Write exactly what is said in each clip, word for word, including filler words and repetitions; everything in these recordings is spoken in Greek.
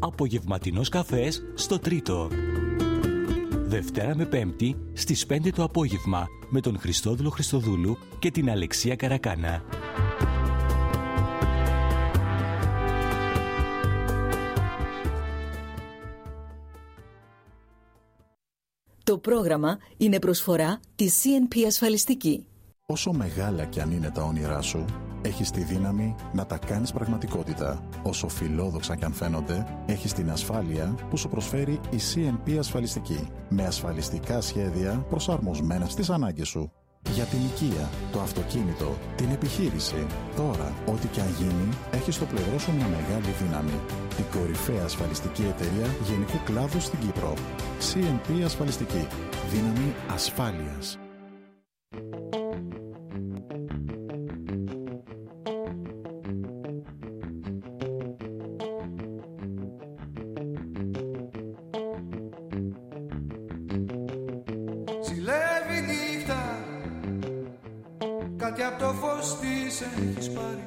απογευματινός καφές στο Τρίτο. Δευτέρα με Πέμπτη στις πέντε το απόγευμα με τον Χριστόδουλο Χριστοδούλου και την Αλεξία Καρακάνα. Το πρόγραμμα είναι προσφορά της σι εν πι Ασφαλιστική. Όσο μεγάλα κι αν είναι τα όνειρά σου, έχεις τη δύναμη να τα κάνεις πραγματικότητα. Όσο φιλόδοξα κι αν φαίνονται, έχεις την ασφάλεια που σου προσφέρει η σι εν πι Ασφαλιστική. Με ασφαλιστικά σχέδια προσαρμοσμένα στις ανάγκες σου. Για την οικία, το αυτοκίνητο, την επιχείρηση. Τώρα, ό,τι κι αν γίνει, έχεις στο πλευρό σου μια μεγάλη δύναμη. Την κορυφαία ασφαλιστική εταιρεία γενικού κλάδου στην Κύπρο. σι εν πι Ασφαλιστική. Δύναμη ασφάλειας. Ζηλεύει νύχτα, κάτι από το φως της έχεις πάρει.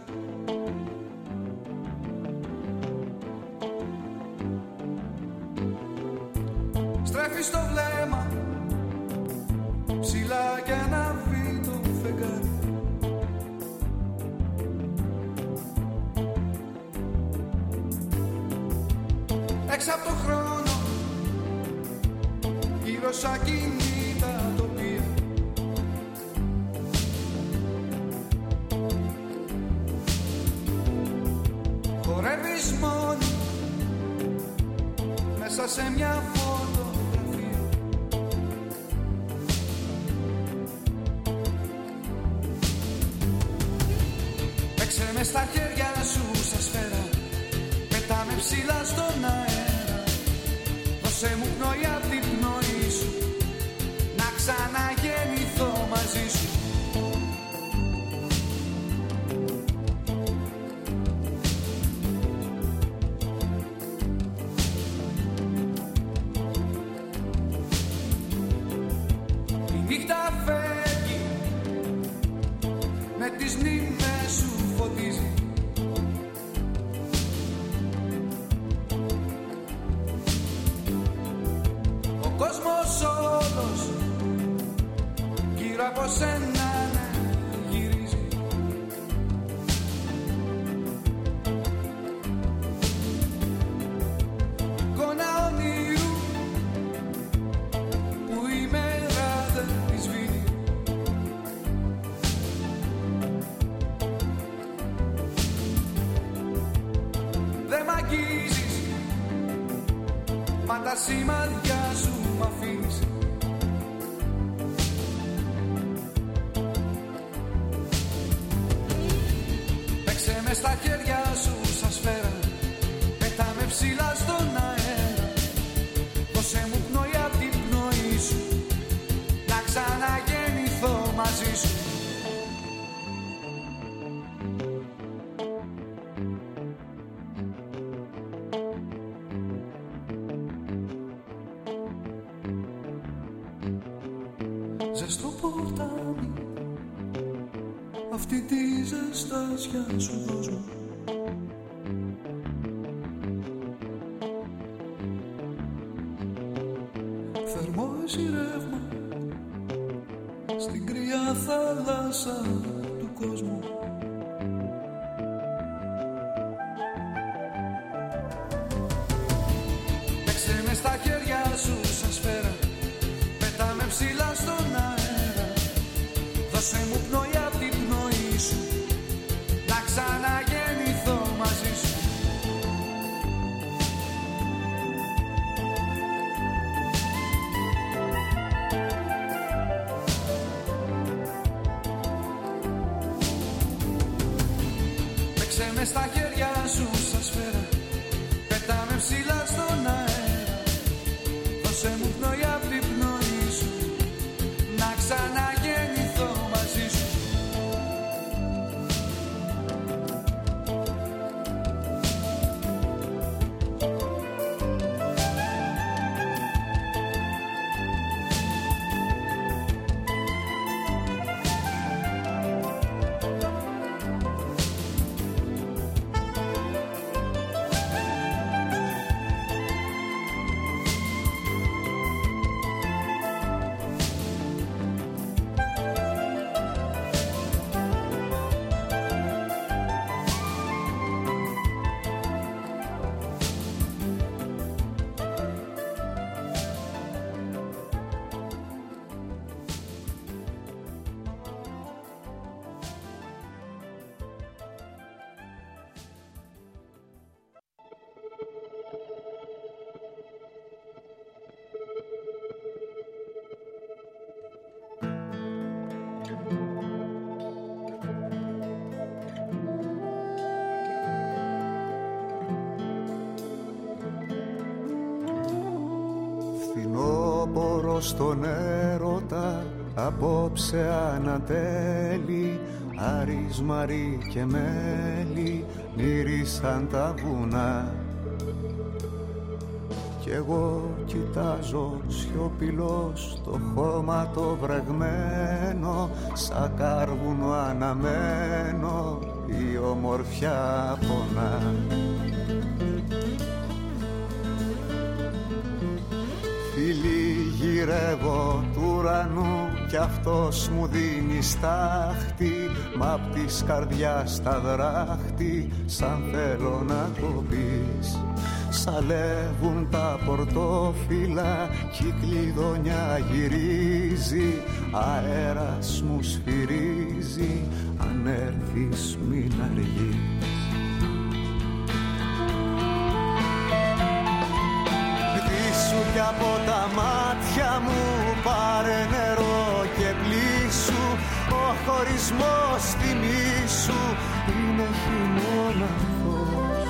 Στρέφεις το βλέμμα ψηλά και ανάβει το φεγγάρι. Έξω από το χρόνο, γύρω σ' ακίνητα τοπία. Χορεύεις μόνη μέσα σε μια φωτογραφία. Παίξε με στα χέρια σου σαν σφαίρα, πετάμε ψηλά στον αέρα. Δώσε μου πνοή απ' την πνοή σου, να ξαναγεννηθώ μαζί σου. Η νύχτα φεύγει, με τις νύμφες σου φωτίζει. Ο κόσμος όλος γύρω από σένα γυρίζει. Εικόνα όνειρου που η μέρα δεν τη σβήνει. Δεν μ' αγγίζεις, μα τα σημάδια σου μ' αφήνεις. Παίξε με στα χέρια σου σαν σφαίρα, πετάμε ψηλά στον αέρα. Δώσε μου πνοή απ' την πνοή σου, να ξαναγεννηθώ μαζί σου. Ζεστό ποτάμι, αυτή τη ζεστάσια σου δώσ' μου. Θερμό εσύ ρεύμα, στην κρύα θάλασσα του κόσμου. Παίξε με στα χέρια σου σαν σφαίρα, πετάμε ψηλά στον αέρα. Δώσε μου πνοή απ' την πνοή σου, να ξαναγεννηθώ μαζί σου. Παίξε με στα χέρια σου σαν σφαίρα, πετάμε ψηλά στον αέρα. Δώσε μου πνοή απ' την πνοή σου, να ξαναγεννηθώ μαζί σου. προς τον έρωτα απόψε ανατέλει. Άρης, Μαρή και μέλι μύρισαν τα βουνά. Κι εγώ κοιτάζω σιωπηλός το χώμα το βρεγμένο, σαν κάρβουνο αναμένο η ομορφιά πονά. Φίλοι γυρεύω του ουρανού κι αυτός μου δίνει στάχτη, μα απ' της καρδιάς τα δράχτη σαν θέλω να το πεις. Σαλεύουν τα πορτόφυλλα κι η κλειδονιά γυρίζει, αέρας μου σφυρίζει, αν έρθεις μην αργείς. Γδίσου κι από τα μάτια μου πάρε νερό και πλήσου, ο χωρισμός θυμήσου είναι χειμώνας.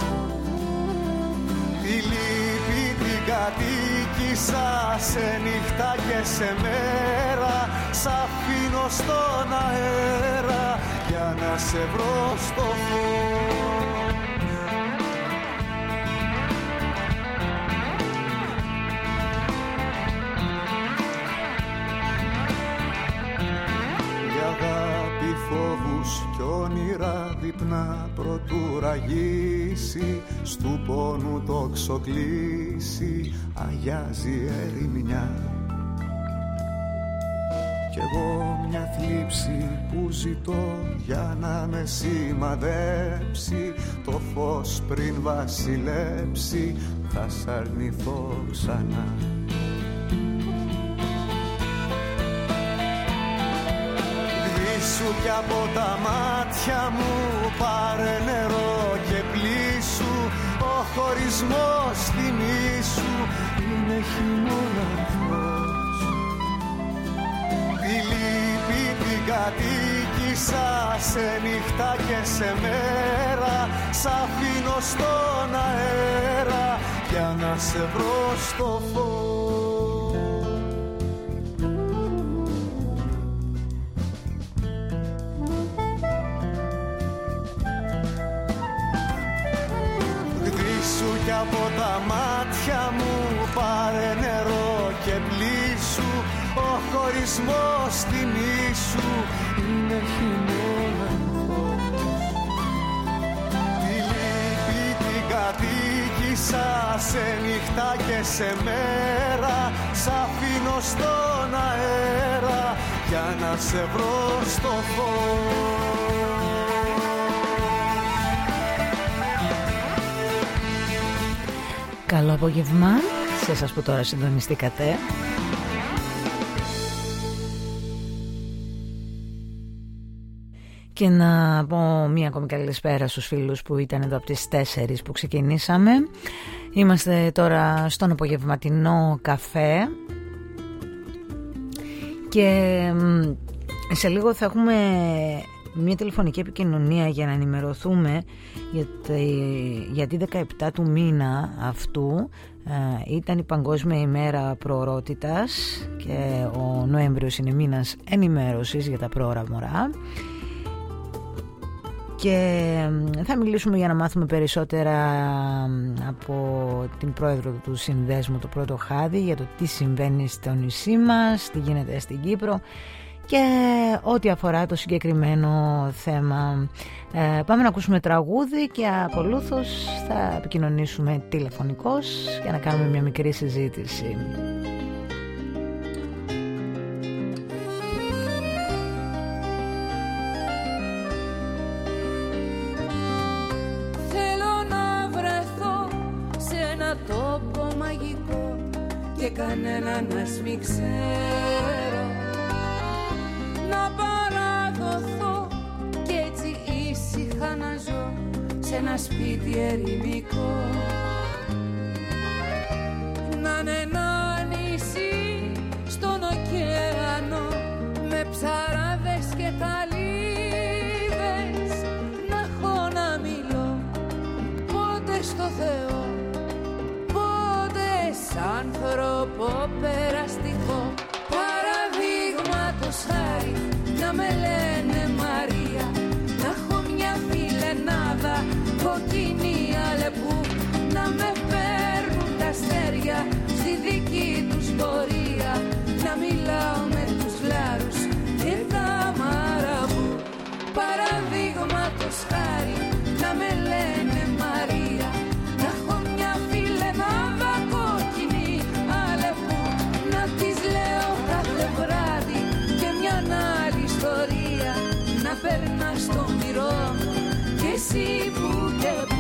Τη λύπη την κατοίκησα σε νύχτα και σε μέρα, σ' αφήνω στον αέρα για να σε βρω στο φως. Φόβους κι όνειρα δείπνα προτού ραγίσει, στου πόνου το ξοκλήσει, αγιάζει ερημιά. Κι εγώ μια θλίψη που ζητώ για να με σημαδέψει, το φως πριν βασιλέψει θα σ' αρνηθώ ξανά. Σου κι από τα μάτια μου πάρε νερό και πλήσου, ο χωρισμός θυμήσου είναι χειμώνας. Τη λύπη την κατοίκησα σε νύχτα και σε μέρα, σ' αφήνω στον αέρα για να σε βρω στο φως. Κι από τα μάτια μου πάρε νερό και πλήσου, ο χωρισμός θυμήσου είναι χειμώνας. Τη λύπη την κατοίκησα σε νύχτα και σε μέρα, σ' αφήνω στον αέρα για να σε βρω στο φως. Καλό απόγευμα σε εσάς που τώρα συντονιστήκατε. Και να πω μία ακόμη καλησπέρα στους φίλους που ήταν εδώ από τις τέσσερις που ξεκινήσαμε. Είμαστε τώρα στον απογευματινό καφέ και σε λίγο θα έχουμε μια τηλεφωνική επικοινωνία για να ενημερωθούμε, γιατί, γιατί δεκαεπτά του μήνα αυτού ε, ήταν η Παγκόσμια ημέρα προορότητας και ο Νοέμβριος είναι μήνας ενημέρωσης για τα πρόωρα μωρά. Και θα μιλήσουμε για να μάθουμε περισσότερα από την πρόεδρο του συνδέσμου, το Πρώτο Χάδι, για το τι συμβαίνει στο νησί μας, τι γίνεται στην Κύπρο και ό,τι αφορά το συγκεκριμένο θέμα. Ε, πάμε να ακούσουμε τραγούδι και ακολούθως θα επικοινωνήσουμε τηλεφωνικώς για να κάνουμε μια μικρή συζήτηση. Θέλω να βρεθώ σε ένα τόπο μαγικό και κανέναν ας μην ξέρω, να παραδοθώ και έτσι ήσυχα να ζω σε ένα σπίτι ερημικό. Να είναι ένα νησί στον ωκεανό με ψαράδες και καλύβες, να έχω να μιλώ πότε στο Θεό, πότε σ' άνθρωπο περαστικό. να με λένε Μαρία, να έχω μια φιλενάδα κοκκινή αλεπού, να με παίρνουν τα αστέρια στη δική τους πορεία, να μιλάω με τους λάρους και τα μαραμπού. Παραδείγματος χάρη να με λένε Μαρία, να έχω μια φιλενάδα κόκκινη αλεπού, να της λέω κάθε βράδυ και μια άλλη ιστορία, να περνά στον όνειρό και εσύ που και που.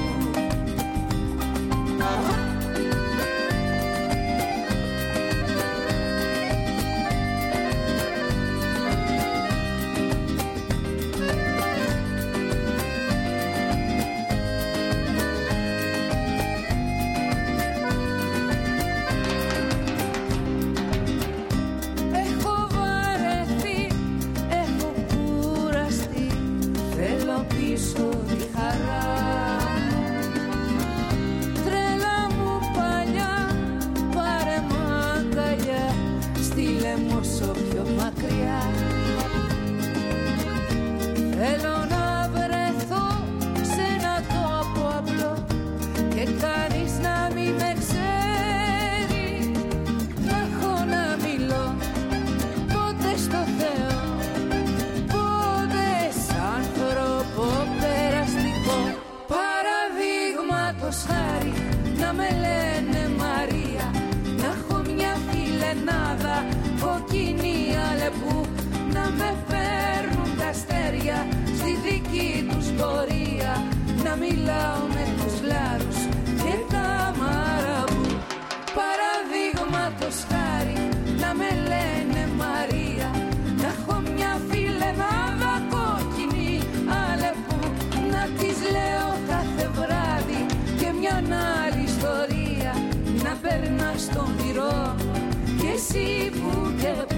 Θέλω να βρεθώ σε ένα τόπο απλό και κανείς να μην με ξέρει, να έχω να μιλώ πότε στο Θεό, πότε σαν άνθρωπο περαστικό. Παραδείγματος χάρη να με λένε Μαρία, να έχω μια φιλενάδα κοκκινή αλεπού, να με παίρνουν τα αστέρια στη δική τους πορεία, να μιλάω με τους λάρους και τα μαραμπού. Παραδείγματος χάρη να με λένε Μαρία, να έχω μια φιλενάδα κόκκινη αλεπού, να της λέω κάθε βράδυ και μια άλλη ιστορία, να περνά στον όνειρό και εσύ που και που.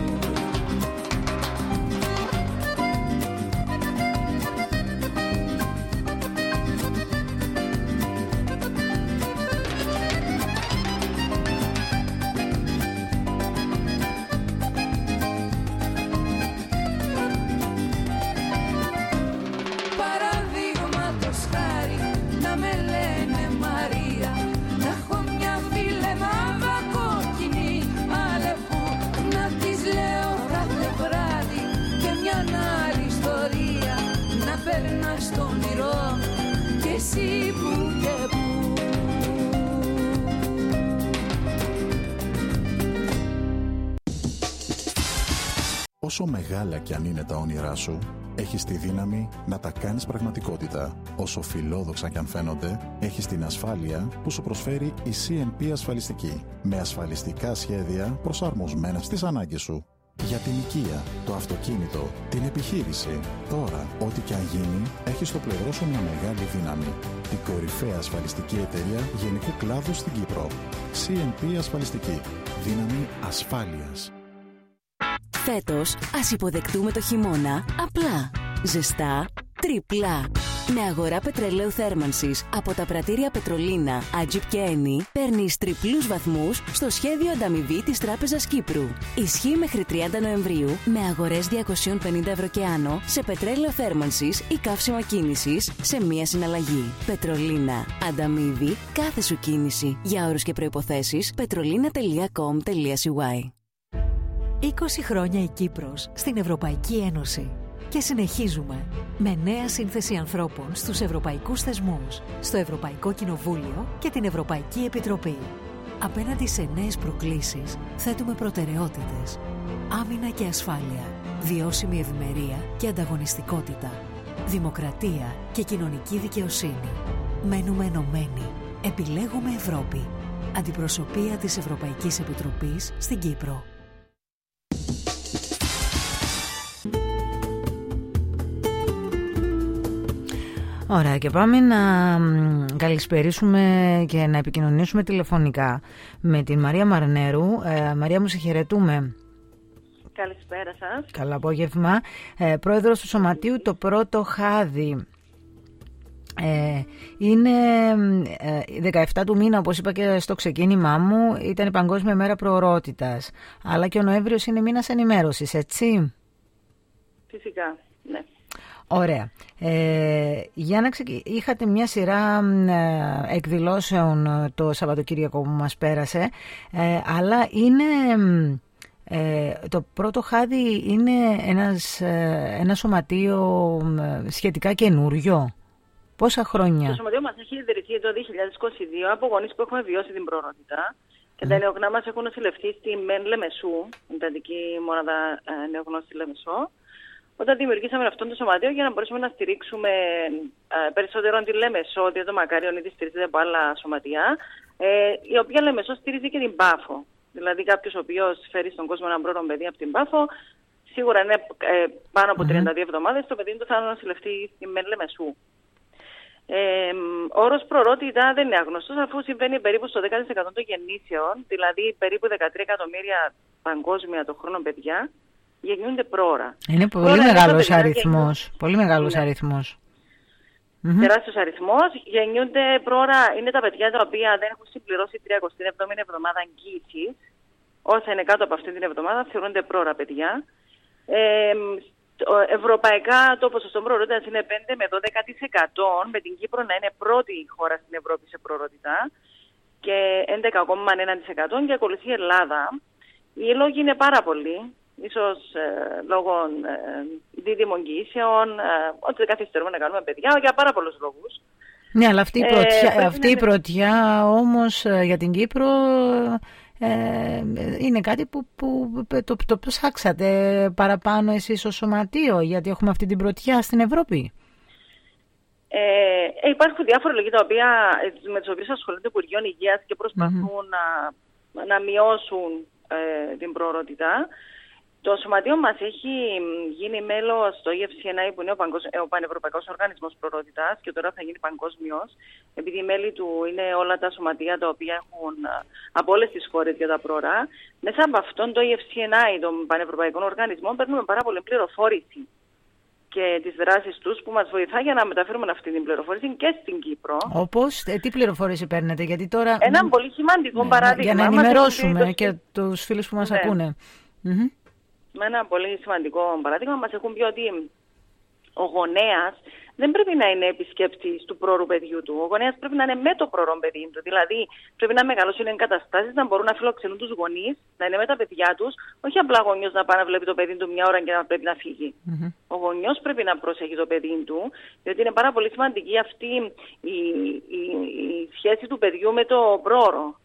Στον όνειρο και εσύ που και που. Όσο μεγάλα κι αν είναι τα όνειρά σου, έχεις τη δύναμη να τα κάνεις πραγματικότητα. Όσο φιλόδοξα κι αν φαίνονται, έχεις την ασφάλεια που σου προσφέρει η σι εν πι Ασφαλιστική. Με ασφαλιστικά σχέδια προσαρμοσμένα στις ανάγκες σου. Για την οικία, το αυτοκίνητο, την επιχείρηση. Τώρα, ό,τι και αν γίνει, έχει στο πλευρό σου μια μεγάλη δύναμη. Την κορυφαία ασφαλιστική εταιρεία γενικού κλάδου στην Κύπρο. σι εν πι Ασφαλιστική. Δύναμη ασφάλειας. Φέτος, ας υποδεχτούμε το χειμώνα απλά, ζεστά, τριπλά. Με αγορά πετρελαίου θέρμανσης από τα πρατήρια Πετρολίνα, Άτζιπ και Eni, παίρνεις τριπλούς βαθμούς στο σχέδιο ανταμοιβή της Τράπεζας Κύπρου. Ισχύει μέχρι τριάντα Νοεμβρίου με αγορές διακόσια πενήντα ευρώ και άνω σε πετρέλαιο θέρμανσης ή καύσιμα κίνησης σε μία συναλλαγή. Πετρολίνα. Ανταμοιβή κάθε σου κίνηση. Για όρους και προϋποθέσεις, πετρολίνα τελεία κομ τελεία σι γουάι. είκοσι χρόνια η Κύπρος στην Ευρωπαϊκή Ένωση. Και συνεχίζουμε με νέα σύνθεση ανθρώπων στους ευρωπαϊκούς θεσμούς, στο Ευρωπαϊκό Κοινοβούλιο και την Ευρωπαϊκή Επιτροπή. Απέναντι σε νέες προκλήσεις θέτουμε προτεραιότητες. Άμυνα και ασφάλεια, βιώσιμη ευημερία και ανταγωνιστικότητα, δημοκρατία και κοινωνική δικαιοσύνη. Μένουμε ενωμένοι. Επιλέγουμε Ευρώπη. Αντιπροσωπεία της Ευρωπαϊκής Επιτροπής στην Κύπρο. Ωραία, και πάμε να καλησπερίσουμε και να επικοινωνήσουμε τηλεφωνικά με την Μαρία Μαρνέρου. Ε, Μαρία μου, σε χαιρετούμε. Καλησπέρα σας. Καλό απόγευμα. Ε, πρόεδρος του Σωματείου Το Πρώτο Χάδι. Ε, είναι ε, δεκαεφτά του μήνα, όπως είπα και στο ξεκίνημά μου, ήταν η Παγκόσμια Μέρα Προορότητας. Αλλά και ο Νοέμβριος είναι μήνας ενημέρωσης, έτσι? Φυσικά, ναι. Ωραία. Ε, για να ξεκι... Είχατε μια σειρά ε, εκδηλώσεων το Σαββατοκύριακο που μας πέρασε, ε, αλλά είναι... Ε, το πρώτο χάδι είναι ένας, ε, ένα σωματείο ε, σχετικά καινούριο. Πόσα χρόνια? Το σωματείο μας έχει ιδρυθεί το δύο χιλιάδες είκοσι δύο από γονείς που έχουμε βιώσει την προορότητα και mm. τα νεογνά μας έχουν νοσηλευτεί στη ΜΕΝ Λεμεσού, την εντατική μονάδα ε, νεογνών στη Λεμεσό. Όταν δημιουργήσαμε αυτό το σωματείο για να μπορέσουμε να στηρίξουμε ε, περισσότερο τη Λεμεσό, διότι το Μακάριον ήδη στηρίζεται από άλλα σωματεία, ε, η οποία Λεμεσό στηρίζει και την Πάφο. Δηλαδή κάποιο ο οποίο φέρει στον κόσμο έναν πρώτο παιδί από την Πάφο, σίγουρα είναι ε, πάνω από τριάντα δύο εβδομάδες, το παιδί του θα νοσηλευτεί στη ΜΕΝ Λεμεσού. Ε, ο όρος προορότητα δεν είναι άγνωστος, αφού συμβαίνει περίπου στο δέκα τοις εκατό των γεννήσεων, δηλαδή περίπου δεκατρία εκατομμύρια παγκόσμια το χρόνο παιδιά γεννιούνται πρόωρα. Είναι πολύ Τώρα, μεγάλος αριθμός. Πολύ μεγάλος ναι. αριθμός. Τεράστιος αριθμός. Γεννιούνται πρόωρα, είναι τα παιδιά τα οποία δεν έχουν συμπληρώσει τριαντάτη εβδόμη εβδομάδα εγγύησης. Όσα είναι κάτω από αυτή την εβδομάδα θεωρούνται πρόωρα παιδιά. Ε, Ευρωπαϊκά το ποσοστό προορότητας είναι πέντε με δώδεκα τοις εκατό, με την Κύπρο να είναι πρώτη χώρα στην Ευρώπη σε προορότητα και έντεκα κόμμα ένα τοις εκατό και ακολουθεί η Ελλάδα. Οι λόγοι είναι πάρα πολλοί, ίσως ε, λόγω ε, δίδυμων εγγυήσεων, ε, ότι δεν καθυστερούμε να κάνουμε παιδιά, για πάρα πολλούς λόγους. Ναι, αλλά αυτή η πρωτιά, ε, αυτή η πρωτιά όμως για την Κύπρο... Ε, είναι κάτι που, που το, το ψάξατε παραπάνω εσείς ως σωματείο, γιατί έχουμε αυτή την πρωτιά στην Ευρώπη. Ε, υπάρχουν διάφορα λόγια τα οποία, με τους οποίους ασχολούνται το Υπουργείο Υγείας και προσπαθούν mm-hmm. να, να μειώσουν ε, την προορότητα. Το σωματείο μας έχει γίνει μέλος στο ι εφ σι εν άι, που είναι ο, Παγκοσ... ο Πανευρωπαϊκός Οργανισμός Προορότητας και τώρα θα γίνει παγκόσμιος, επειδή οι μέλη του είναι όλα τα σωματεία τα οποία έχουν από όλες τις χώρες για τα πρόωρα. Μέσα από αυτόν το ι εφ σι εν άι, τον Πανευρωπαϊκό Οργανισμό, παίρνουμε πάρα πολύ πληροφόρηση και τις δράσεις τους που μας βοηθά για να μεταφέρουμε αυτή την πληροφόρηση και στην Κύπρο. Όπως, ε, τι πληροφόρηση παίρνετε, γιατί τώρα... Ένα πολύ σημαντικό ναι, παράδειγμα. Για να ενημερώσουμε και τους φίλους που μας ναι. ακούνε. Mm-hmm. Με ένα πολύ σημαντικό παράδειγμα, μας έχουν πει ότι ο γονέας δεν πρέπει να είναι επισκέπτης του πρόωρου παιδιού του. Ο γονέας πρέπει να είναι με το πρόωρο παιδί του. Δηλαδή, πρέπει να μεγαλώσουν εγκαταστάσεις, να μπορούν να φιλοξενούν τους γονείς, να είναι με τα παιδιά τους, όχι απλά ο γονιός να πάει να βλέπει το παιδί του μια ώρα και να πρέπει να φύγει. Mm-hmm. Ο γονιός πρέπει να προσέχει το παιδί του, διότι είναι πάρα πολύ σημαντική αυτή η, η, η σχέση του παιδιού με το πρόωρο.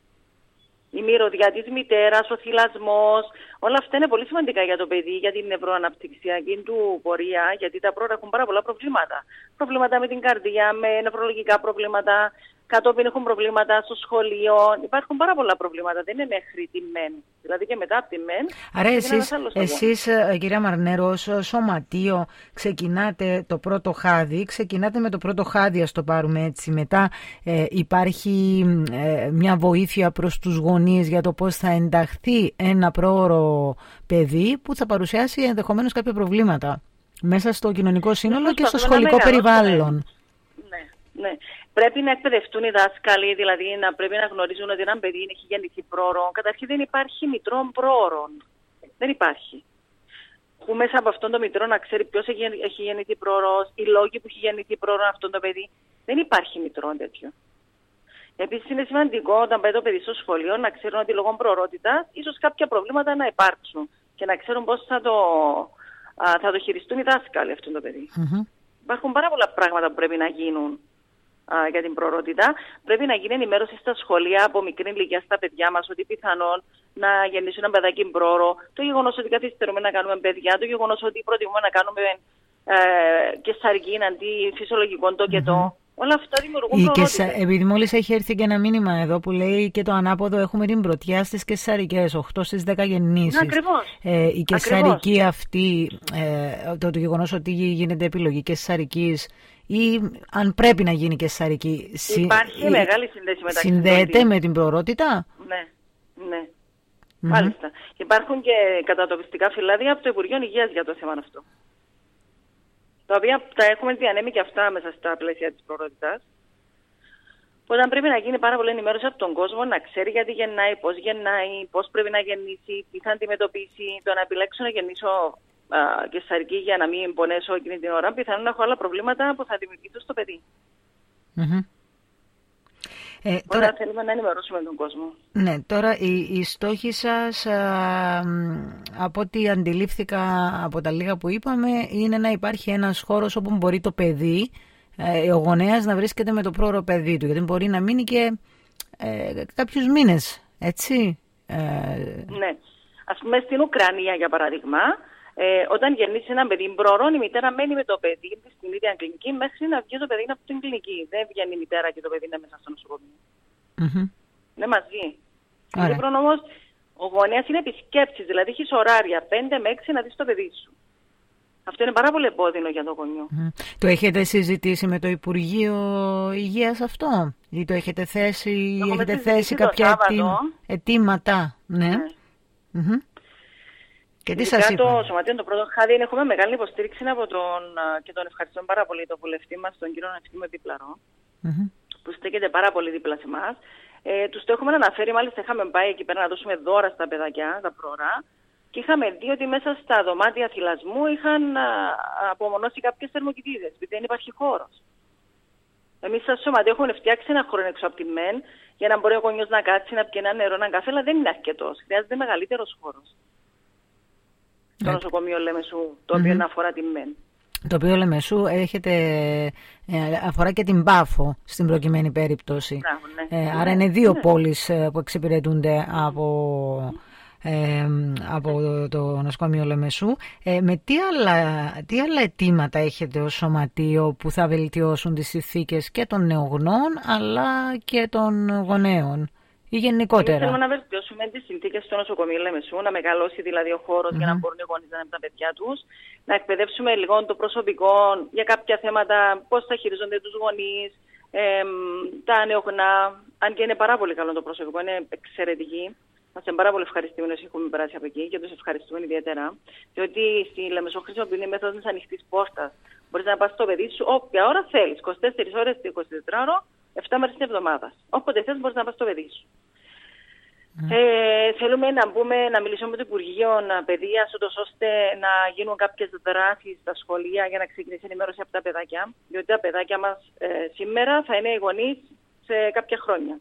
Η μυρωδιά της μητέρας, ο θυλασμός, όλα αυτά είναι πολύ σημαντικά για το παιδί, για την νευροαναπτυξιακή του πορεία, γιατί τα πρόωρα έχουν πάρα πολλά προβλήματα. Προβλήματα με την καρδία, με νευρολογικά προβλήματα, κατόπιν έχουν προβλήματα στο σχολείο. Υπάρχουν πάρα πολλά προβλήματα, δεν είναι μέχρι τη ΜΕΝ, δηλαδή και μετά από τη ΜΕΝ. Άρα εσείς, εσείς κυρία Μαρνέρο, ως σωματείο ξεκινάτε το πρώτο χάδι, ξεκινάτε με το πρώτο χάδι, ας το πάρουμε έτσι, μετά ε, υπάρχει ε, μια βοήθεια προς τους γονείς για το πώς θα ενταχθεί ένα πρόωρο παιδί που θα παρουσιάσει ενδεχομένως κάποια προβλήματα μέσα στο κοινωνικό σύνολο και στο σχολικό περιβάλλον. Ναι, ναι. Πρέπει να εκπαιδευτούν οι δάσκαλοι, δηλαδή να πρέπει να γνωρίζουν ότι ένα παιδί έχει γεννηθεί πρόωρο. Καταρχήν δεν υπάρχει μητρών πρόωρων. Δεν υπάρχει. Που μέσα από αυτόν το μητρό να ξέρει ποιος έχει γεννηθεί πρόωρος, οι λόγοι που έχει γεννηθεί πρόωρο αυτό το παιδί. Δεν υπάρχει μητρό τέτοιο. Επίσης είναι σημαντικό όταν πάει το παιδί στο σχολείο να ξέρουν ότι λόγω προορότητας ίσως κάποια προβλήματα να υπάρξουν και να ξέρουν πώς θα το, θα το χειριστούν οι δάσκαλοι αυτό το παιδί. Mm-hmm. Υπάρχουν πάρα πολλά πράγματα που πρέπει να γίνουν για την προορότητα. Πρέπει να γίνει ενημέρωση στα σχολεία από μικρή ηλικία στα παιδιά μας ότι πιθανόν να γεννήσουν ένα παιδάκι πρόωρο. Το γεγονός ότι καθυστερούμε να κάνουμε παιδιά, το γεγονός ότι προτιμούμε να κάνουμε ε, καισαρική αντί φυσιολογικών τοκετό. Mm-hmm. Όλα αυτά δημιουργούν προορότητα. Επειδή μόλις έχει έρθει και ένα μήνυμα εδώ που λέει και το ανάποδο, έχουμε την πρωτιά στις καισαρικές, οκτώ στις δέκα γεννήσεις. Ακριβώς. Ε, η καισαρική αυτή, ε, το, το γεγονός ότι γίνεται επιλογή καισαρικής ή αν πρέπει να γίνει καισαρική. Υπάρχει συ, μεγάλη σύνδεση μεταξύ. Συνδέεται με την προορότητα. Ναι, ναι. Mm-hmm. Μάλιστα. Υπάρχουν και κατατοπιστικά φυλάδια από το Υπουργείο Υγείας για το θέμα αυτό. Τα οποία τα έχουμε διανέμει και αυτά μέσα στα πλαίσια της προορότητας. Όταν πρέπει να γίνει πάρα πολύ ενημέρωση από τον κόσμο, να ξέρει γιατί γεννάει, πώς γεννάει, πώς πρέπει να γεννήσει, τι θα αντιμετωπίσει, το να επιλέξω να γεννήσω καισαρική για να μην πονέσω εκείνη την ώρα, πιθανόν να έχω άλλα προβλήματα που θα δημιουργηθούν στο παιδί. Mm-hmm. Ε, τώρα, τώρα θέλουμε να ενημερώσουμε τον κόσμο. Ναι, τώρα οι, οι στόχοι σας, α, από ό,τι αντιλήφθηκα από τα λίγα που είπαμε, είναι να υπάρχει ένας χώρος όπου μπορεί το παιδί, ε, ο γονέας, να βρίσκεται με το πρόωρο παιδί του, γιατί μπορεί να μείνει και ε, κάποιους μήνες, έτσι. Ε, ναι. Ας πούμε στην Ουκρανία, για παράδειγμα, ε, όταν γεννήσει ένα παιδί πρόωρο, η μητέρα μένει με το παιδί στην ίδια κλινική μέχρι να βγει το παιδί από την κλινική. Δεν βγαίνει η μητέρα και το παιδί είναι μέσα στο νοσοκομείο. Mm-hmm. Είναι μαζί. Στην Κύπρο όμως ο γονέας είναι επισκέψης, δηλαδή έχεις ωράρια πέντε με έξι να δεις το παιδί σου. Αυτό είναι πάρα πολύ επώδυνο για το γονιό. Mm. Το έχετε συζητήσει με το Υπουργείο Υγείας αυτό, ή το έχετε θέσει, ή έχετε θέσει κάποια αιτήματα? Ναι. ναι. Mm-hmm. Και τι σας είπα? Το Σωματείο των Πρώτων Χάδι έχουμε μεγάλη υποστήριξη από τον, και τον ευχαριστώ πάρα πολύ τον βουλευτή μας, τον κύριο Ναυτίμιο Δίπλαρο, mm-hmm. που στέκεται πάρα πολύ δίπλα σε εμάς. Ε, τους το έχουμε αναφέρει, μάλιστα είχαμε πάει εκεί πέρα να δώσουμε δώρα στα παιδάκια, τα πρόωρα, και είχαμε δει ότι μέσα στα δωμάτια θυλασμού είχαν α, απομονώσει κάποιες θερμοκοιτίδες, επειδή δεν υπάρχει χώρος. Εμείς σαν Σωματείο έχουμε φτιάξει ένα χώρο έξω από τη ΜΕΝ για να μπορεί ο γονιός να κάτσει, να πιει ένα νερό, έναν καφέ, αλλά δεν είναι αρκετός. Χρειάζεται μεγαλύτερος χώρος. Το νοσοκομείο Λεμεσού, το οποίο mm-hmm. αφορά την ΜΕΝ. Το οποίο Λεμεσού έχετε, ε, αφορά και την Πάφο στην προκειμένη περίπτωση. Μπράβο, ναι. ε, άρα είναι δύο ναι. πόλεις που εξυπηρετούνται από, ε, από το, το νοσοκομείο Λεμεσού. Ε, με τι άλλα, τι άλλα αιτήματα έχετε ως σωματείο που θα βελτιώσουν τις συνθήκες και των νεογνών αλλά και των γονέων? Ή γενικότερα? Εμείς θέλουμε να βελτιώσουμε τις συνθήκες στο νοσοκομείο Λεμεσού, να μεγαλώσει δηλαδή ο χώρος mm-hmm. για να μπορούν οι γονείς να είναι με τα παιδιά τους, να εκπαιδεύσουμε λίγο το προσωπικό για κάποια θέματα, πώς θα χειριζόνται τους γονείς, ε, τα νεογνά, αν και είναι πάρα πολύ καλό το προσωπικό, είναι εξαιρετική. Είμαστε πάρα πολύ ευχαριστημένοι όσοι έχουμε περάσει από εκεί και τους ευχαριστούμε ιδιαίτερα. Διότι στη Λεμεσό χρησιμοποιούν η μέθοδος της ανοιχτής πόρτας. Μπορείς να πας στο παιδί σου όποια ώρα θέλεις, είκοσι τέσσερις ώρες, εικοσιτετράωρο, επτά μέρες την εβδομάδα. Όποτε θες μπορείς να πας στο παιδί σου. Mm. Ε, θέλουμε να μπούμε, να μιλήσουμε με το Υπουργείο Παιδείας, ώστε να γίνουν κάποιες δράσεις στα σχολεία για να ξεκινήσει ενημέρωση από τα παιδάκια. Διότι τα παιδάκια μας ε, σήμερα θα είναι οι γονείς σε κάποια χρόνια.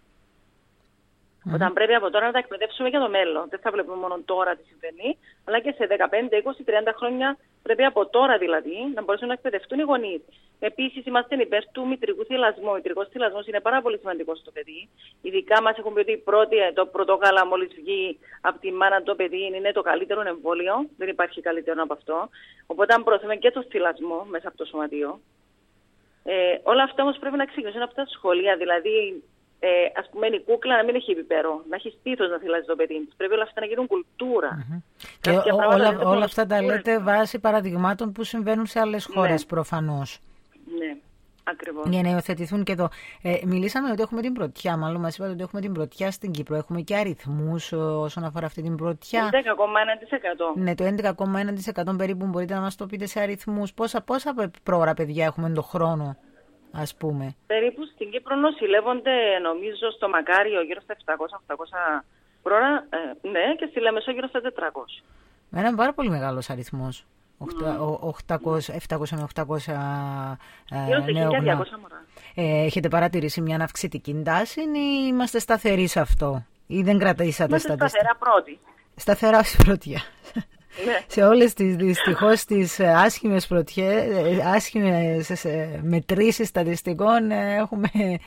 Mm. Όταν πρέπει από τώρα να τα εκπαιδεύσουμε για το μέλλον. Δεν θα βλέπουμε μόνο τώρα τι συμβαίνει, αλλά και σε δεκαπέντε, είκοσι, τριάντα χρόνια πρέπει από τώρα δηλαδή να μπορέσουν να εκπαιδευτούν οι γονείς. Επίσης, είμαστε υπέρ του μητρικού θυλασμού. Ο μητρικός θυλασμός είναι πάρα πολύ σημαντικός στο παιδί. Ειδικά μας έχουν πει ότι πρώτη, το πρωτόκαλα μόλις βγει από τη μάνα το παιδί είναι το καλύτερο εμβόλιο. Δεν υπάρχει καλύτερο από αυτό. Οπότε, αν προωθούμε και το θυλασμό μέσα από το σωματείο. Ε, όλα αυτά όμως πρέπει να ξεκινήσουν από τα σχολεία. Δηλαδή, ε, ας πούμε, η κούκλα να μην έχει επιπέρο, να έχει στήθος να θυλάζει το παιδί της. Πρέπει όλα αυτά να γίνουν κουλτούρα. Mm-hmm. Και ό, όλα, όλα αυτά τα λέτε βάσει παραδειγμάτων που συμβαίνουν σε άλλες χώρες, ναι. προφανώς. Ναι, ακριβώς. Για να υιοθετηθούν και εδώ. Ε, μιλήσαμε ότι έχουμε την πρωτιά, μάλλον μας είπατε ότι έχουμε την πρωτιά στην Κύπρο. Έχουμε και αριθμούς όσον αφορά αυτή την πρωτιά. έντεκα κόμμα ένα τοις εκατό. Ναι, το έντεκα κόμμα ένα τοις εκατό περίπου, μπορείτε να μας το πείτε σε αριθμούς. Πόσα, πόσα πρόωρα παιδιά έχουμε τον χρόνο, ας πούμε? Περίπου στην Κύπρο νοσηλεύονται, νομίζω, στο Μακάριο γύρω στα επτακόσια οχτακόσια πρόωρα, ε, ναι, και στη Λεμεσό γύρω στα τετρακόσια. Είναι πάρα πολύ μεγάλος αριθμός. οχτακόσια, επτακόσια με οχτακόσια νεόγνα. Ε, έχετε παρατηρήσει μια αυξητική τάση ή είμαστε σταθεροί σε αυτό? Ή δεν κρατήσατε στατιστικά? Σταθερά πρώτη. Σταθερά στην πρωτιά. Ναι. Σε όλες τις δυστυχώς τις άσχημες πρωτιές, άσχημες μετρήσεις στατιστικών έχουμε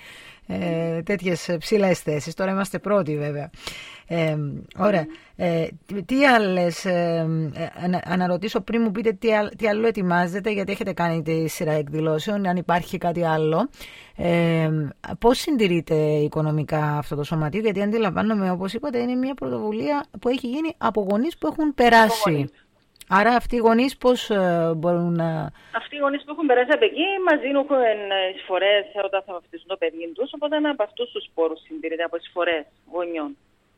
ε, τέτοιες ψηλές θέσεις. Τώρα είμαστε πρώτοι βέβαια. Ε, ωραία. Ε, τι άλλες, ε, ε, αναρωτήσω πριν μου πείτε τι, τι άλλο ετοιμάζετε, γιατί έχετε κάνει τη σειρά εκδηλώσεων, αν υπάρχει κάτι άλλο. Ε, πώς συντηρείται οικονομικά αυτό το σωματείο, γιατί αντιλαμβάνομαι, όπως είπατε, είναι μια πρωτοβουλία που έχει γίνει από γονείς που έχουν περάσει. Άρα αυτοί οι γονείς πώς ε, μπορούν να... Αυτοί οι γονείς που έχουν περάσει από εκεί μας δίνουν εισφορές όταν θα βαφτίσουν το παιδί τους, οπότε από αυτούς τους πόρους συντηρείται, από εισφορές γονιών.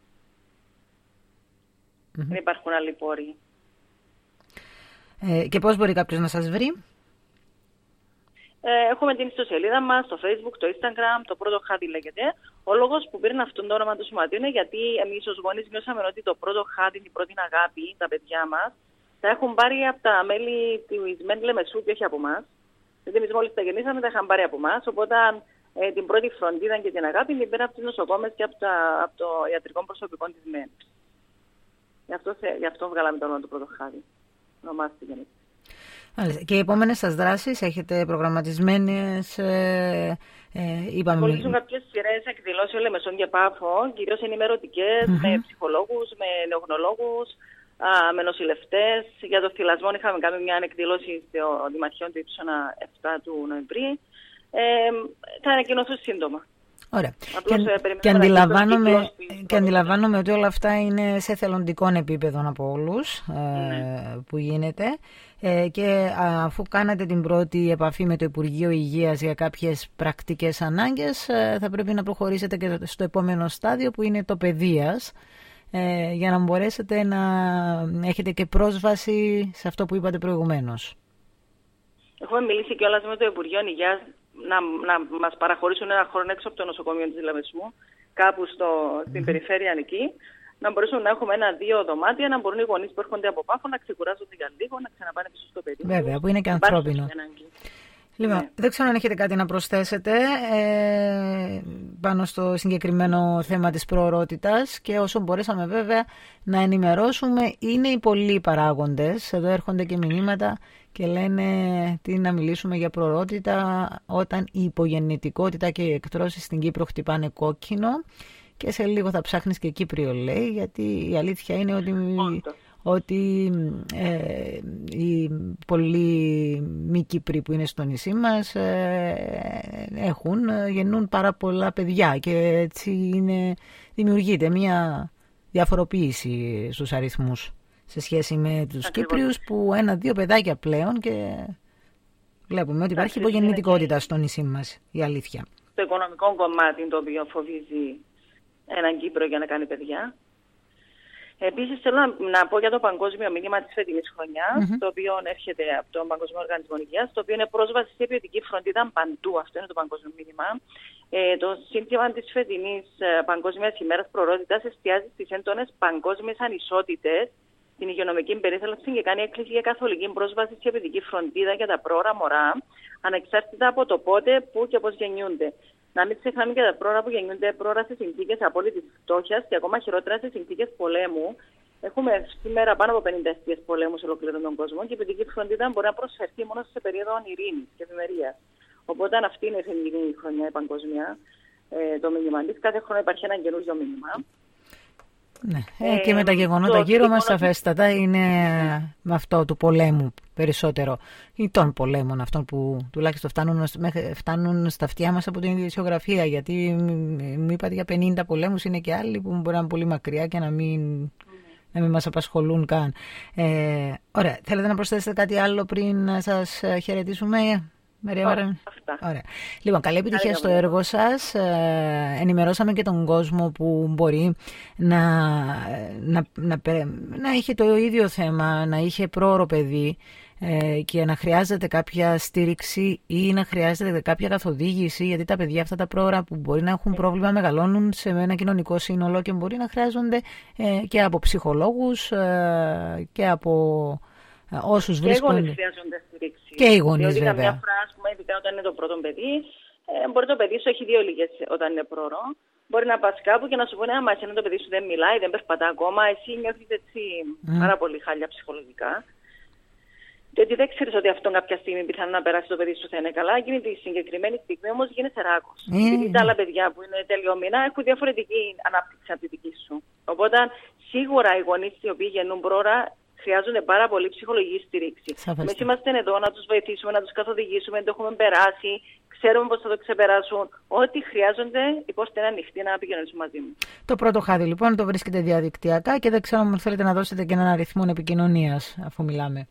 Mm-hmm. Δεν υπάρχουν άλλοι πόροι. Ε, και πώς μπορεί κάποιος να σας βρει? Ε, έχουμε την ιστοσελίδα μας, το Facebook, το Instagram, το πρώτο χάδι λέγεται. Ο λόγος που πήρε αυτό το όνομα του σωματείου είναι γιατί εμείς ως γονείς νιώσαμε ότι το πρώτο χάδι είναι η πρώτη αγάπη, τα παιδιά μας. τα έχουν πάρει από τα μέλη της Μέντλε Μεσού και όχι από εμάς. Γιατί εμείς μόλις τα γεννήσαμε, τα είχαν πάρει από εμάς. Οπότε ε, την πρώτη φροντίδα και την αγάπη την πήρα από τις νοσοκόμες και από, τα, από το ιατρικό προσωπικό της ΜΕΝ. Γι' αυτό, γι' αυτό βγάλαμε το όνομα του Πρωτοχάδη. Ονομάστηκε έτσι. Και οι επόμενες σας δράσεις έχετε προγραμματισμένες, ε, ε, είπαμε... Ακολουθούν κάποιες σειρές εκδηλώσεις Λεμεσόν και Πάφο, κυρίως ενημερωτικές, mm-hmm. με ψυχολόγους, με νεογνωλόγους, α, με νοσηλευτές. Για το θυλασμό είχαμε κάνει μια εκδήλωση στο Δημαρχείο του Ύψωνα επτά του Νοεμβρίου. Ε, θα ανακοινωθούν σύντομα. Ωραία. Και, και, αντιλαμβάνομαι, και αντιλαμβάνομαι ότι όλα αυτά είναι σε θελοντικών επίπεδων από όλους ε, που γίνεται ε, και αφού κάνατε την πρώτη επαφή με το Υπουργείο Υγείας για κάποιες πρακτικές ανάγκες ε, θα πρέπει να προχωρήσετε και στο επόμενο στάδιο που είναι το παιδείας ε, για να μπορέσετε να έχετε και πρόσβαση σε αυτό που είπατε προηγουμένως. Έχουμε μιλήσει κιόλας με το Υπουργείο Υγείας να, να μας παραχωρήσουν ένα χρόνο έξω από το νοσοκομείο της Λεμεσού, κάπου στο, στην mm. περιφέρεια εκεί, να μπορέσουμε να έχουμε ένα-δύο δωμάτια, να μπορούν οι γονείς που έρχονται από Πάφο να ξεκουράζονται για λίγο, να ξαναπάνε πίσω στο παιδί. Βέβαια, που είναι και ανθρώπινο. Λοιπόν, ναι. Δεν ξέρω αν έχετε κάτι να προσθέσετε ε, πάνω στο συγκεκριμένο θέμα της προορότητας και όσο μπορέσαμε βέβαια να ενημερώσουμε, είναι οι πολλοί παράγοντες. Εδώ έρχονται και μηνύματα και λένε τι να μιλήσουμε για προορότητα όταν η υπογεννητικότητα και οι εκτρώσεις στην Κύπρο χτυπάνε κόκκινο και σε λίγο θα ψάχνεις και Κύπριο λέει, γιατί η αλήθεια είναι ότι... ότι ε, οι πολλοί μη Κύπροι που είναι στο νησί μας ε, έχουν, γεννούν πάρα πολλά παιδιά και έτσι είναι, δημιουργείται μια διαφοροποίηση στους αριθμούς σε σχέση με τους Ακριβώς. Κύπριους που ένα-δύο παιδάκια πλέον και βλέπουμε ότι υπάρχει υπογεννητικότητα στο νησί μας, η αλήθεια. Το οικονομικό κομμάτι το οποίο φοβίζει έναν Κύπρο για να κάνει παιδιά. Επίσης, θέλω να, να πω για το παγκόσμιο μήνυμα της φετινής χρονιάς, mm-hmm. το οποίο έρχεται από τον Παγκοσμίο Οργανισμό Υγείας, το οποίο είναι πρόσβαση σε ποιοτική φροντίδα παντού. Αυτό είναι το παγκόσμιο μήνυμα. Ε, το σύνθημα της φετινής ε, Παγκόσμιας ημέρας προορότητας εστιάζει στις έντονες παγκόσμιες ανισότητες, την υγειονομική περίθαλψη και κάνει έκκληση για καθολική πρόσβαση σε ποιοτική φροντίδα για τα πρόωρα μωρά, ανεξάρτητα από το πότε, πού και πώς γεννιούνται. Να μην ξεχνάμε και τα πρόωρα που γεννιούνται πρόωρα σε συνθήκες απόλυτης φτώχειας και ακόμα χειρότερα σε συνθήκες πολέμου. Έχουμε σήμερα πάνω από πενήντα αιστείες πολέμου σε ολόκληρο τον κόσμο και η παιδική φροντίδα μπορεί να προσφερθεί μόνο σε περίοδο ειρήνης και ευημερίας. Οπότε, αν αυτή είναι η φετινή χρονιά η παγκόσμια, ε, το μήνυμα της, κάθε χρόνο υπάρχει ένα καινούργιο μήνυμα. Ναι. Ε, και με τα γεγονότα γύρω μας σαφέστατα είναι με αυτό του πολέμου περισσότερο ή των πολέμων αυτών που τουλάχιστον φτάνουν, φτάνουν στα αυτιά μας από την ειδησιογραφία, γιατί μου είπατε για πενήντα πολέμους, είναι και άλλοι που μπορεί να είναι πολύ μακριά και να μην, να μην μας απασχολούν καν. Ε, ωραία, θέλετε να προσθέσετε κάτι άλλο πριν να σας χαιρετήσουμε? Μαρία, ωραία. Λοιπόν, καλή επιτυχία στο έργο σας. Ε, ενημερώσαμε και τον κόσμο που μπορεί να, να, να, να είχε το ίδιο θέμα, να είχε πρόωρο παιδί ε, και να χρειάζεται κάποια στήριξη ή να χρειάζεται κάποια καθοδήγηση, γιατί τα παιδιά αυτά τα πρόωρα που μπορεί να έχουν πρόβλημα μεγαλώνουν σε ένα κοινωνικό σύνολο και μπορεί να χρειάζονται ε, και από ψυχολόγους ε, και από... όσους βρίσκουν... Και οι γονείς χρειάζονται στήριξη. Και οι γονείς, βέβαια. Διότι καμιά φορά, ας πούμε, ειδικά όταν είναι το πρώτο παιδί, ε, μπορεί το παιδί σου έχει δύο ηλικίες όταν είναι πρόωρο. Μπορεί να πας κάπου και να σου πούνε, άμα εσένα το παιδί σου δεν μιλάει, δεν περπατά ακόμα, εσύ νιώθεις έτσι mm. πάρα πολύ χάλια ψυχολογικά. Διότι δεν ξέρεις ότι αυτό κάποια στιγμή πιθανόν να περάσει το παιδί σου θα είναι καλά. Εκείνη τη συγκεκριμένη στιγμή όμως γίνεσαι ράκος. Mm. Γιατί τα άλλα παιδιά που είναι τελειομηνά έχουν διαφορετική ανάπτυξη από τη δική σου. Οπότε σίγουρα οι γονείς οι οποίοι γεννούν πρόωρα χρειάζονται πάρα πολύ ψυχολογική στήριξη. Εμείς είμαστε εδώ να τους βοηθήσουμε, να τους καθοδηγήσουμε, το έχουμε περάσει, ξέρουμε πώς θα το ξεπεράσουν. Ό,τι χρειάζονται, η πόρτα είναι ανοιχτή να επικοινωνήσουμε μαζί μου. Το Πρωτοχάδη λοιπόν το βρίσκεται διαδικτυακά και δεν ξέρω αν θέλετε να δώσετε και έναν αριθμό επικοινωνίας αφού μιλάμε.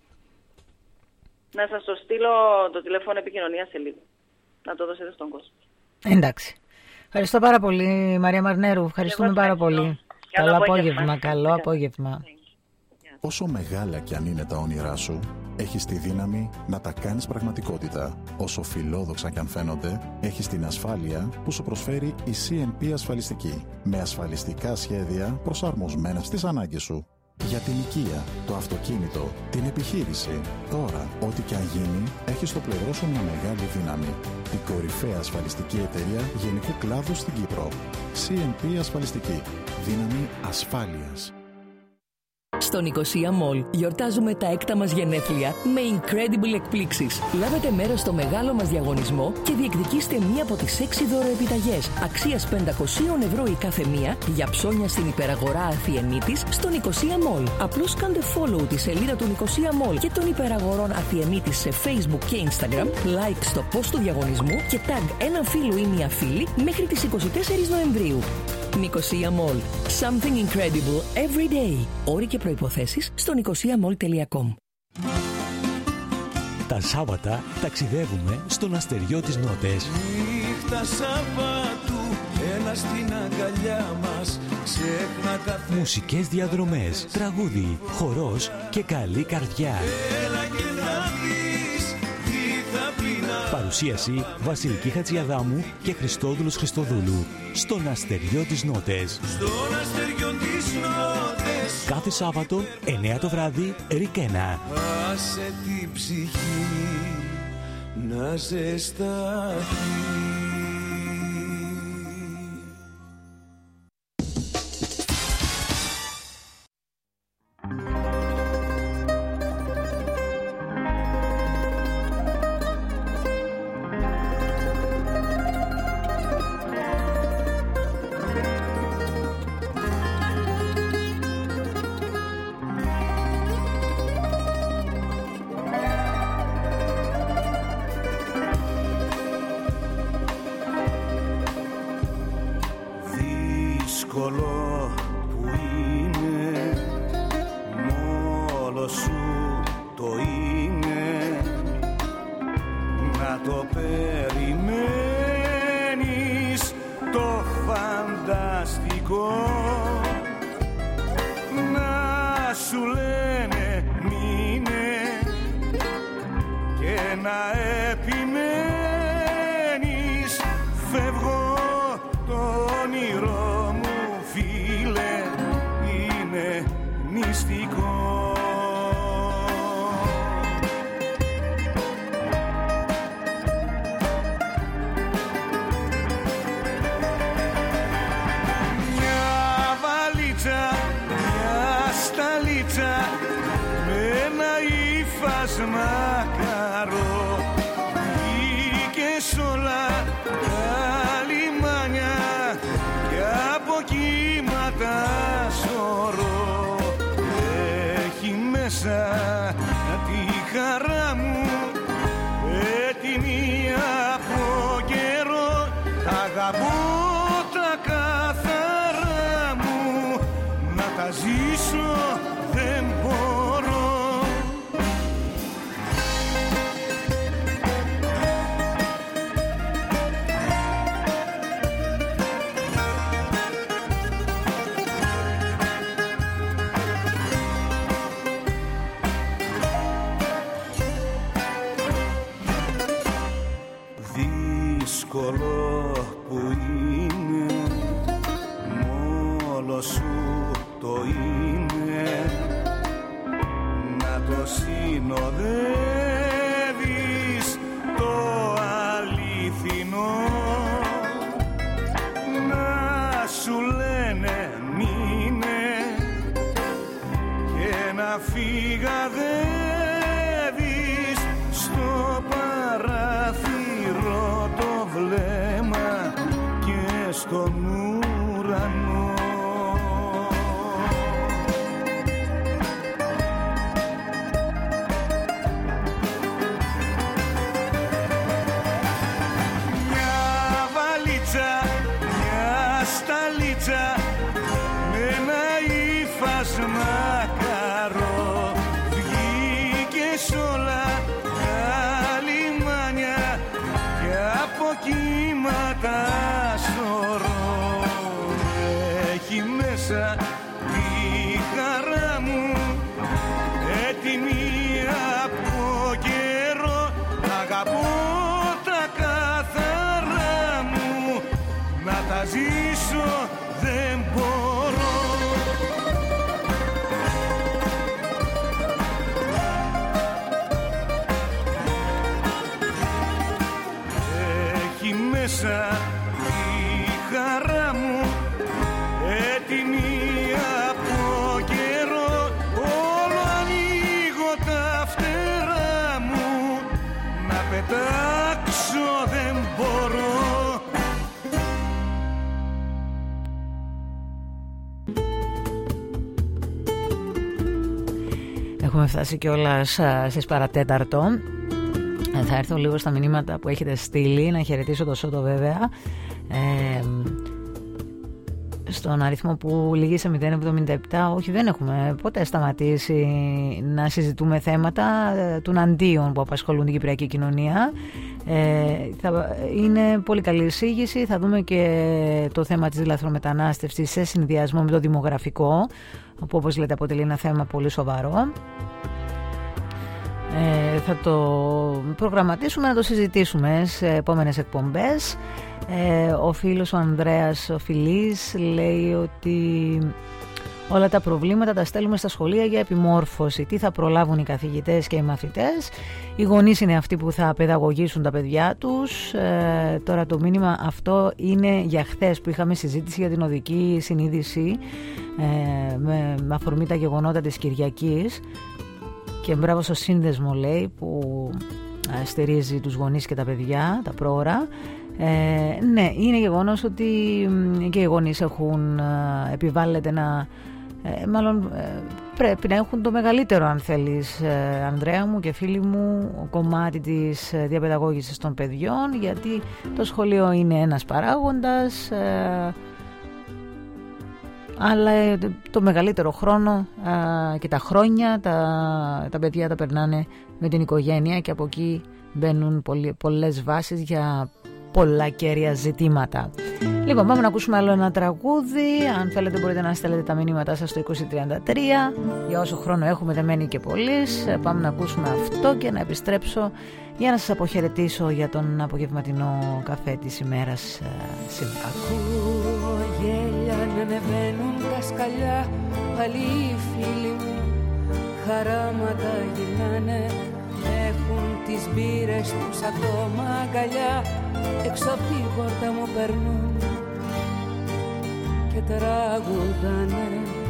Να σας το στείλω το τηλέφωνο επικοινωνίας σε λίγο. Να το δώσετε στον κόσμο. Εντάξει. Ευχαριστώ πάρα πολύ, Μαρία Μαρνέρου. Ευχαριστούμε πάρα πολύ. Καλό απόγευμα. Καλό απόγευμα. Όσο μεγάλα κι αν είναι τα όνειρά σου, έχεις τη δύναμη να τα κάνεις πραγματικότητα. Όσο φιλόδοξα κι αν φαίνονται, έχεις την ασφάλεια που σου προσφέρει η σι εν πι Ασφαλιστική. Με ασφαλιστικά σχέδια προσαρμοσμένα στις ανάγκες σου. Για την οικία, το αυτοκίνητο, την επιχείρηση. Τώρα, ό,τι και αν γίνει, έχει στο πλευρό σου μια μεγάλη δύναμη. Την κορυφαία ασφαλιστική εταιρεία γενικού κλάδου στην Κύπρο. σι εν πι Ασφαλιστική. Δύναμη ασφάλειας. Στο Νικοσία Μολ γιορτάζουμε τα έκτα μας γενέθλια με incredible εκπλήξεις. Λάβετε μέρος στο μεγάλο μας διαγωνισμό και διεκδικήστε μία από τις έξι δωροεπιταγές αξίας πεντακόσια ευρώ η κάθε μία για ψώνια στην υπεραγορά Αθιεμίτης στο Νικοσία Μολ. Απλώς κάντε follow τη σελίδα του Νικοσία Μολ και των υπεραγορών Αθιεμίτης σε Facebook και Instagram, like στο post του διαγωνισμού και tag έναν φίλο ή μία φίλη μέχρι τις εικοστή τέταρτη Νοεμβρίου. Νικοσία Μολ. Something incredible every day. Όροι και προϋποθέσεις στο νικοσίαμολ τελεία κομ. Τα Σάββατα ταξιδεύουμε στον αστεριό της Νότες. Νύχτα Σαββάτου, έλα στην αγκαλιά μας, ξέχνα κάθε... Μουσικές διαδρομές, τραγούδι, χορός και καλή καρδιά. Έλα και να δεις τι θα πει να... Παρουσίαση Βασιλική Χατζιαδάμου και Χριστόδουλος Χριστοδούλου στον αστεριό της Νότες. Στον αστεριό της Νότες. Κάθε Σάββατο, εννιά το βράδυ, Ρικένα. Άσε την ψυχή να ζεσταθεί. Ζήσω δεν μπορώ. Έχουμε φτάσει κιόλας στις παρατέταρτο. Θα έρθω λίγο στα μηνύματα που έχετε στείλει. Να χαιρετήσω το Σώτο βέβαια, ε, στον αριθμό που λυγεί σε μηδέν εβδομήντα επτά. Όχι, δεν έχουμε ποτέ σταματήσει να συζητούμε θέματα τουναντίον που απασχολούν την κυπριακή κοινωνία. ε, θα, Είναι πολύ καλή εισήγηση. Θα δούμε και το θέμα της λαθρομετανάστευσης σε συνδυασμό με το δημογραφικό, που όπως λέτε αποτελεί ένα θέμα πολύ σοβαρό. Ε, θα το προγραμματίσουμε, να το συζητήσουμε σε επόμενες εκπομπές. ε, Ο φίλος ο Ανδρέας ο Φιλής λέει ότι όλα τα προβλήματα τα στέλνουμε στα σχολεία για επιμόρφωση. Τι θα προλάβουν οι καθηγητές και οι μαθητές? Οι γονείς είναι αυτοί που θα παιδαγωγήσουν τα παιδιά τους. ε, Τώρα το μήνυμα αυτό είναι για χθες που είχαμε συζήτηση για την οδική συνείδηση, ε, με, με αφορμή τα γεγονότα της Κυριακής. Και μπράβο στο σύνδεσμο, λέει, που στηρίζει τους γονείς και τα παιδιά, τα πρόωρα. Ε, ναι, είναι γεγονός ότι και οι γονείς έχουν, επιβάλλεται να, ε, μάλλον ε, πρέπει να έχουν το μεγαλύτερο, αν θέλεις, ε, Ανδρέα μου και φίλοι μου, κομμάτι της διαπαιδαγώγησης των παιδιών, γιατί το σχολείο είναι ένας παράγοντας, ε, αλλά το μεγαλύτερο χρόνο α, και τα χρόνια τα, τα παιδιά τα περνάνε με την οικογένεια, και από εκεί μπαίνουν πολλοί, πολλές βάσεις για πολλά κέρια ζητήματα. Λοιπόν, πάμε να ακούσουμε άλλο ένα τραγούδι. Αν θέλετε μπορείτε να στέλνετε τα μηνύματά σας στο είκοσι τριάντα τρία. Για όσο χρόνο έχουμε δεν μένει και πολύς. Πάμε να ακούσουμε αυτό και να επιστρέψω για να σας αποχαιρετήσω για τον απογευματινό καφέ της ημέρας σήμερα. Ακούω γέλια να ανεβαίνουν τα σκαλιά, πάλι οι φίλοι μου χαράματα γυρνάνε. Έχουν τις μπύρες τους ακόμα αγκαλιά, έξω απ' την πόρτα μου περνούν και τραγουδάνε.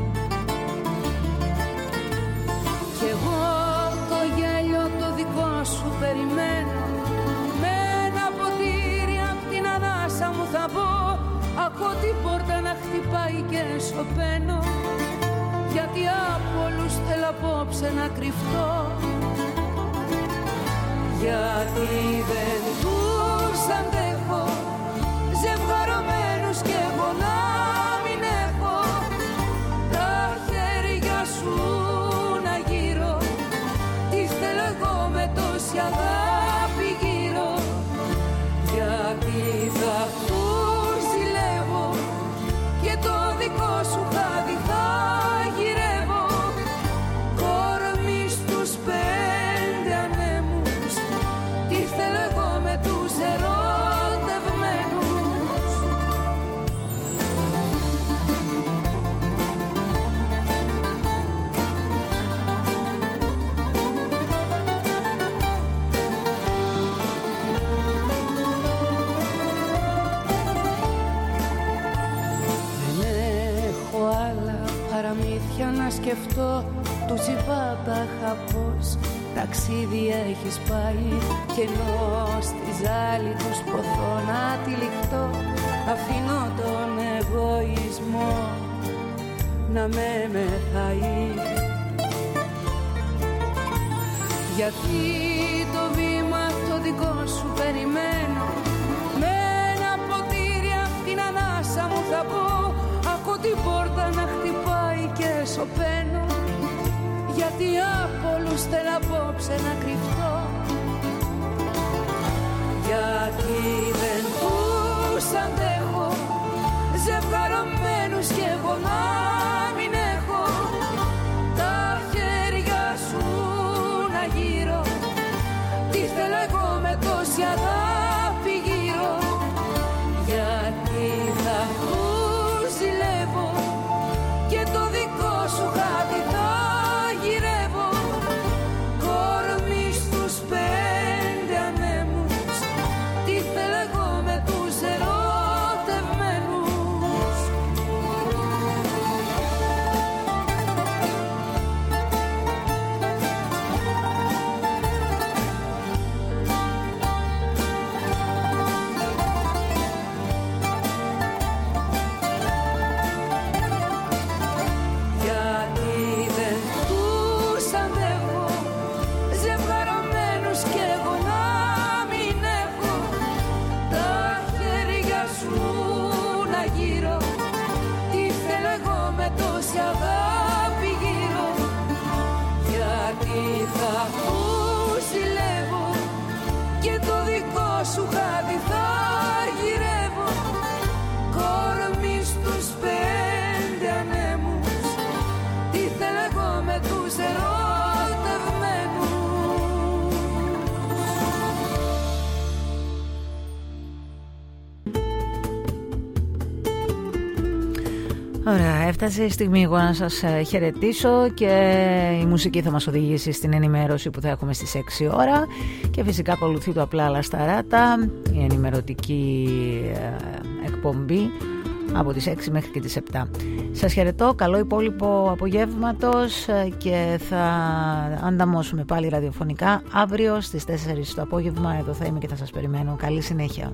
Κι εγώ το γέλιο το δικό σου περιμένω, με ένα ποτήρι απ' την ανάσα μου θα μπω. Ακούω την πόρτα να χτυπάει και σωπαίνω, γιατί από όλους θέλω απόψε να κρυφτώ. Γιατί δεν τους αντέχω, ζευγαρωμένους κι εγώ να μην έχω. Τα χέρια σου να γύρω, τι θέλω εγώ με τόση αγάπη γύρω. Γιατί θα τους ζηλεύω και το δικό σου χάδι θα γυρεύω. Κορμί στους πέντε ανέμους, τι θέλω εγώ με τους ερωτευμένους. Δεν έχω άλλα παραμύθια να σκεφτώ, του τσιπά τα χαπός. Ταξίδι έχεις πάει και ενώ στη ζάλη τους ποθώ να τυλιχτώ, αφήνω τον εγωισμό να με μεθάει. Γιατί το βήμα το δικό σου περιμένω, με ένα ποτήρι απ' την ανάσα μου θα πω. Ακούω την πόρτα να χτυπάει και σωπαίνω, γιατί από όλους θέλω απόψε να κρυφτώ. Γιατί δεν τους αντέχω, ζευγαρωμένους κι εγώ να μην έχω. Τα χέρια σου να γύρω, τι θέλω εγώ με τόση αγάπη γύρω. Γιατί θα τους ζηλεύω και το δικό σου χάδι θα γυρεύω. Κορμί στους πέντε ανέμους, τι θέλω εγώ με τους ερωτευμένους. γύρω. Τι θέλω εγώ με τόση αγάπη γύρω. Γιατί θα μου ζηλεύω και το δικό σου χάδι θα γυρεύω. Κορμί στους πέντε ανέμους. Τι θέλω εγώ με τους ερωτευμένους. Ωραία, έφτασε η στιγμή εγώ να σας χαιρετήσω και η μουσική θα μας οδηγήσει στην ενημέρωση που θα έχουμε στις έξι ώρα και φυσικά ακολουθεί το απλά αλλά σταράτα, η ενημερωτική εκπομπή από τις έξι μέχρι και τις επτά. Σας χαιρετώ, καλό υπόλοιπο απογεύματος και θα ανταμώσουμε πάλι ραδιοφωνικά αύριο στις τέσσερις το απόγευμα. Εδώ θα είμαι και θα σας περιμένω. Καλή συνέχεια.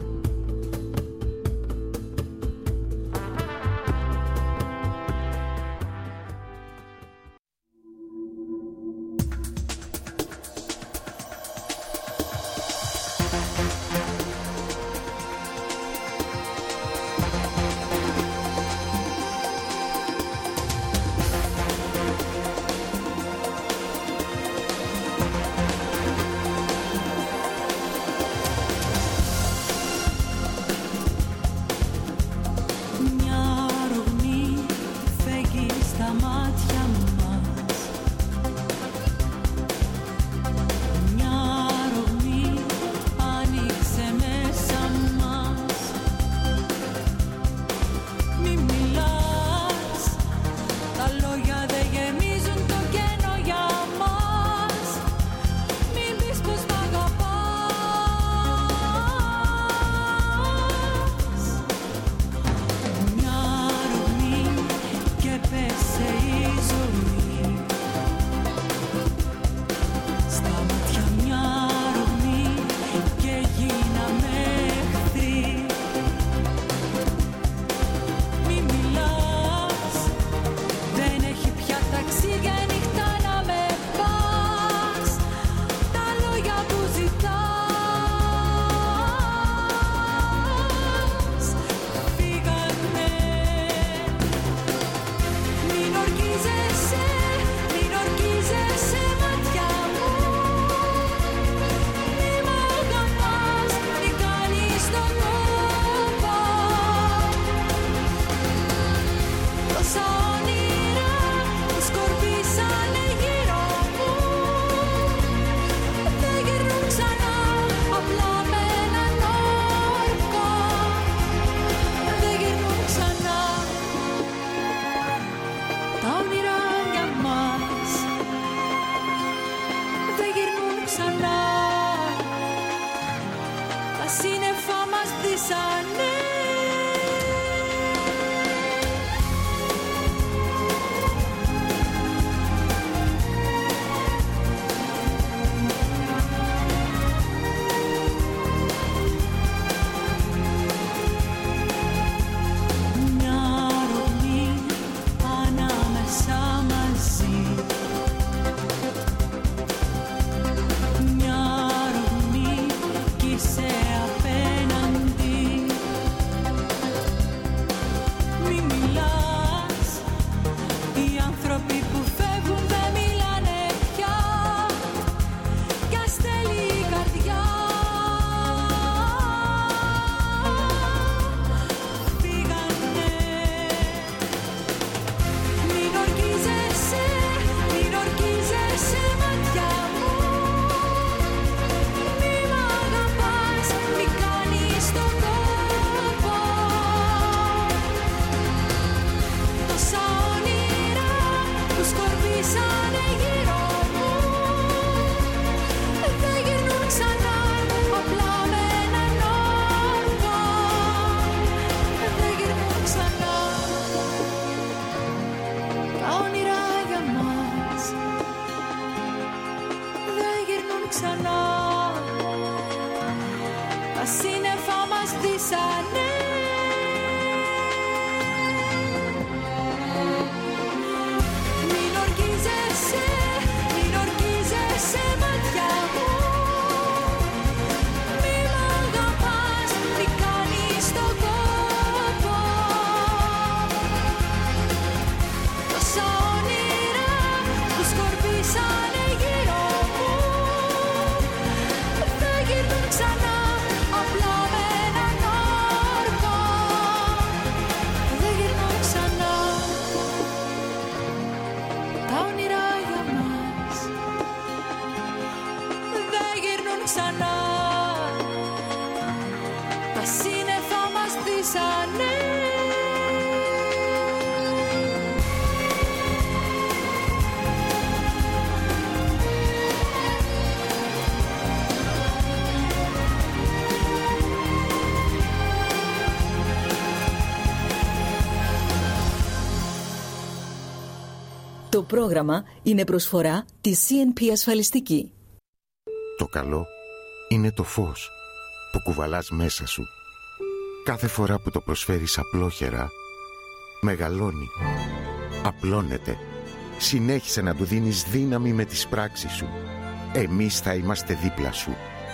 Το πρόγραμμα είναι προσφορά της σι εν πι Ασφαλιστική. Το καλό είναι το φως που κουβαλάς μέσα σου. Κάθε φορά που το προσφέρεις απλόχερα, μεγαλώνει, απλώνεται. Συνέχισε να του δίνεις δύναμη με τις πράξεις σου. Εμείς θα είμαστε δίπλα σου.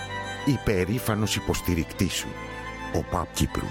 Υπερήφανος υποστηρικτής σου. Ο ΠΑΠ Κύπρου.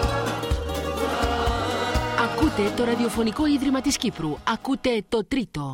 Το Ραδιοφωνικό Ίδρυμα της Κύπρου. Ακούτε το τρίτο.